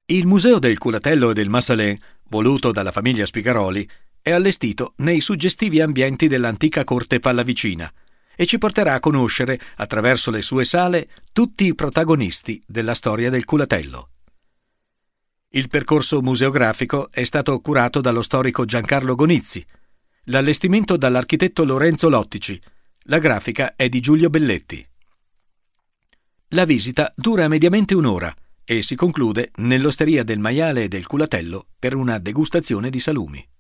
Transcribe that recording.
Il Museo del Culatello e del Massalin, voluto dalla famiglia Spigaroli, è allestito nei suggestivi ambienti dell'antica corte pallavicina e ci porterà a conoscere, attraverso le sue sale, tutti i protagonisti della storia del culatello. Il percorso museografico è stato curato dallo storico Giancarlo Gonizzi, l'allestimento dall'architetto Lorenzo Lottici, la grafica è di Giulio Belletti. La visita dura mediamente un'ora e si conclude nell'osteria del Maiale e del Culatello per una degustazione di salumi.